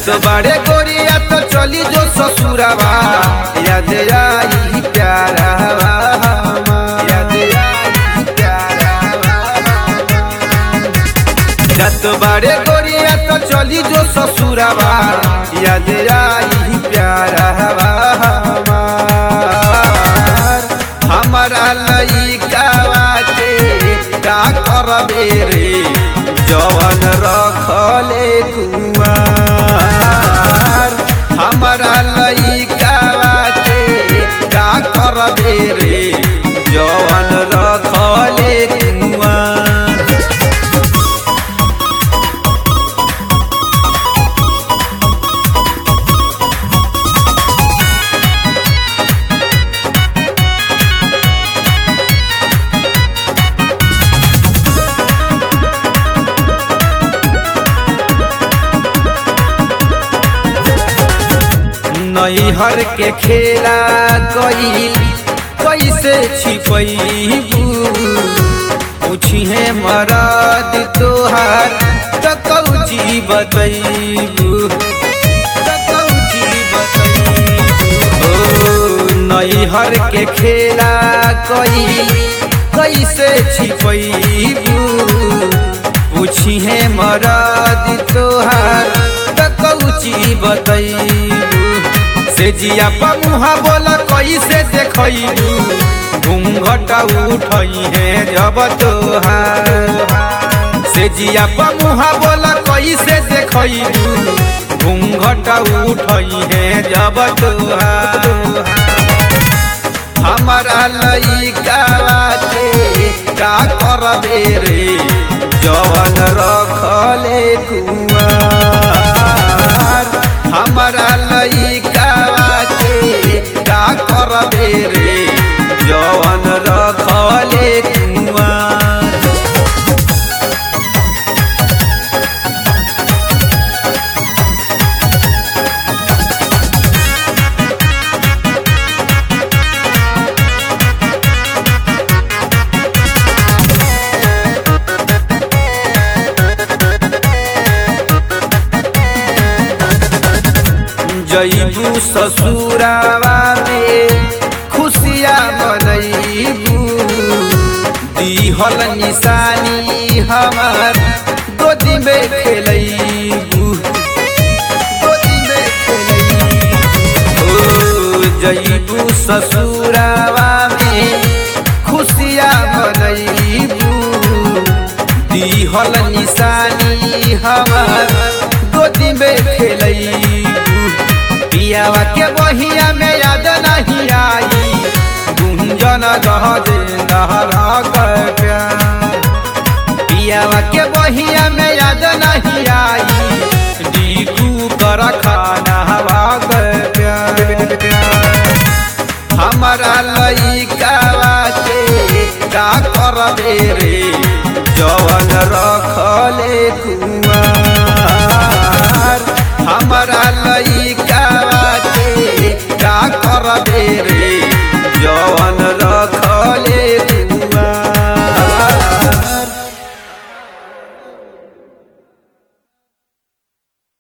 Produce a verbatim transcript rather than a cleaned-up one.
जात बाड़े गोरिया तो चली जो ससुरावा याद आई प्यारा याद आई प्यारा जात बाड़े गोरिया तो चली जो ससुरावा याद आई प्यारा हमारा लइकावा के का करबे रे जवन रखले कुमार हमारा लइकावा के का करबे रे जवन रखले कुमार। नैहर के खेला कईल कैसे छिपैबू पूछिहे मरद तोहार त कौची बतैबू त कौची बतैबू ओ नैहर के खेला कईल कैसे छिपैबू पूछिहे मरद तोहार त कौची बतैबू से जिया मुहा बोला कैसे देखू घूंघट उठई है जब तोहार से जिया मुहा बोला कैसे देखू घूंघट उठई है जब तोहार हमारा लइकावा के का करबे रे जवन रखले कुमार हमारा लइकावा के का करबे रे जवन रखले कुमार। जईबू ससुरावा में खुशियाँ मनईबू दीहल निशानी हमार गोदी में खेलईबू गोदी में खेलईबू ओ जईबू ससुरावा में खुशियाँ मनईबू दीहल निशानी हमार गोदी में खेलईबू पियावा के बहिया में याद नहीं आई गुंजन रह दे नहरा कर प्यार पियावा के बहिया में याद नहीं आई डीकू कर खाना हवा कर प्यार हमारा लइकावा के का करबे रे जवन रखले कुमार हमारा लइका